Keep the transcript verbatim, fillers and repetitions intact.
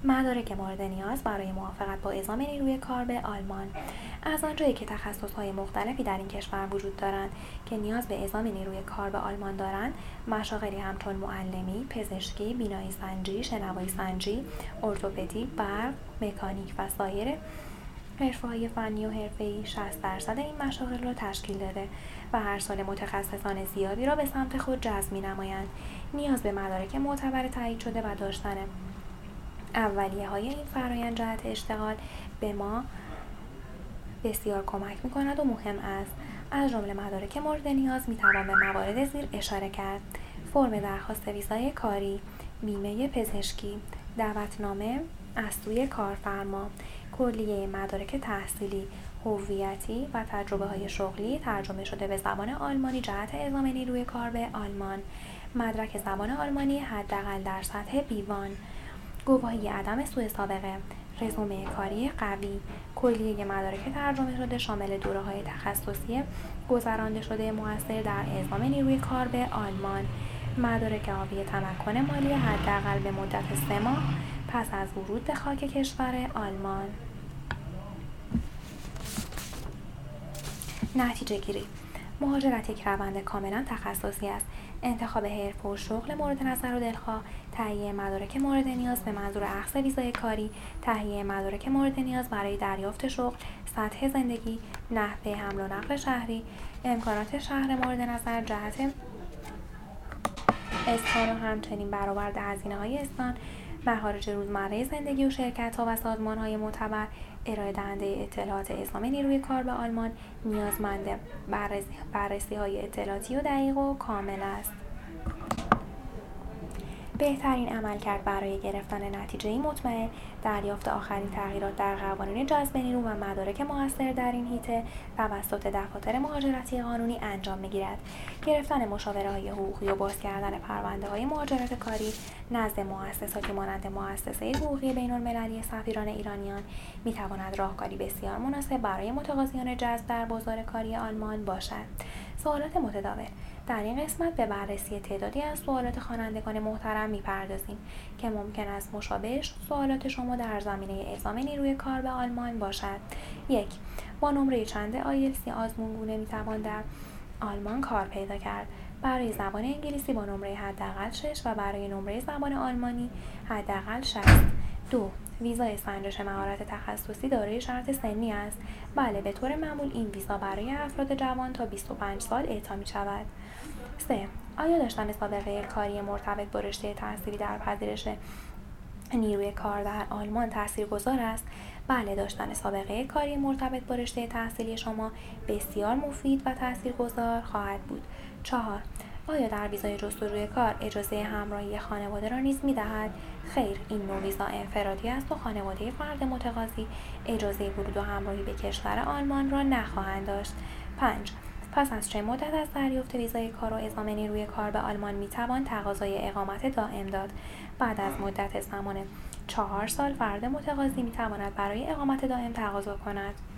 مدارک مورد نیاز برای موافقت با اعزام نیروی کار به آلمان. از آنجایی که تخصص‌های مختلفی در این کشور وجود دارند که نیاز به اعزام نیروی کار به آلمان دارند، مشاغلی همچون معلمی، پزشکی، بینایی سنجی، شنوایی سنجی، ارتوپدی، برق، مکانیک و سایر حرفه‌های فنی و حرفه‌ای شصت درصد این مشاغل را تشکیل داده و هر سال متخصصان زیادی را به سمت خود جذب می‌نمایند. نیاز به مدارک معتبر تایید شده و داشتن اولیه‌های این فرآیند جهت اشتغال به ما بسیار کمک می‌کند و مهم است. از جمله مدارک مورد نیاز می‌توان به موارد زیر اشاره کرد: فرم درخواست ویزای کاری، بیمه پزشکی، دعوتنامه از سوی کارفرما، کلیه مدارک تحصیلی، هویتی و تجربه‌های شغلی ترجمه شده به زبان آلمانی جهت اعزام نیروی کار به آلمان، مدرک زبان آلمانی حداقل در سطح بی وان، گواهی عدم سوء سابقه، رزومه کاری قوی، کلیه مدارک ترجمه شده شامل دوره‌های تخصصی گذرانده شده مؤثر در اعزام نیروی کار به آلمان، مدارک حاوی تمکن مالی حداقل به مدت سه ماه پس از ورود به خاک کشور آلمان. نتیجه گیری: مهاجرت یک روند کاملا تخصصی است. انتخاب حرفه و شغل مورد نظر و دلخواه، تهیه مدارک مورد نیاز به منظور اخذ ویزای کاری، تهیه مدارک مورد نیاز برای دریافت شغل، سطح زندگی، نحوه حمل و نقل شهری، امکانات شهر مورد نظر جهت اسکان و همچنین برآورد هزینه‌های اسکان، مخارج روزمره زندگی و شرکت‌ها و سازمان‌های معتبر، ارائه دهنده اطلاعات اعزام نیروی کار به آلمان نیازمند بررسی‌های اطلاعاتی و دقیق و کامل است. بهترین عملکرد برای گرفتن نتیجه‌ای مطمئن، دریافت آخرین تغییرات در قوانین جذب نیرو و مدارک مؤثر در این حیطه توسط دفاتر مهاجرتی قانونی انجام می‌گیرد. گرفتن مشاوره‌های حقوقی و باز کردن پرونده‌های مهاجرت کاری نزد مؤسساتی مانند مؤسسه حقوقی بین‌المللی سفیران ایرانیان می‌تواند راهکاری بسیار مناسب برای متقاضیان جذب در بازار کاری آلمان باشد. سوالات متداول: در این قسمت به بررسی تعدادی از سوالات خوانندگان محترم می‌پردازیم که ممکن است مشابه سوالات شما در زمینه اعزام نیروی کار به آلمان باشد. یک. با نمره چند آیلتس آزمونگونه می‌توان در آلمان کار پیدا کرد؟ برای زبان انگلیسی با نمره حداقل شش و برای نمره زبان آلمانی حداقل شصت. دو. ویزای سنجش مهارت تخصصی دارای شرط سنی است؟ بله، به طور معمول این ویزا برای افراد جوان تا بیست و پنج سال اعطا می‌شود. سه. آیا داشتن سابقه کاری مرتبط با رشته تحصیلی در پذیرش نیروی کار در آلمان تاثیرگذار است؟ بله، داشتن سابقه کاری مرتبط با رشته تحصیلی شما بسیار مفید و تاثیرگذار خواهد بود. چهار. آیا در ویزای جستجوی کار اجازه همراهی خانواده را نیز می‌دهد؟ خیر، این نوع ویزا انفرادی است و خانواده فرد متقاضی اجازه ورود و همراهی به کشور آلمان را نخواهند داشت. پنج. پس از چه مدت از دریافت ویزای کار و اعزام نیروی کار به آلمان میتوان تقاضای اقامت دائم داد؟ بعد از مدت زمان چهار سال فرد متقاضی میتواند برای اقامت دائم تقاضا کند.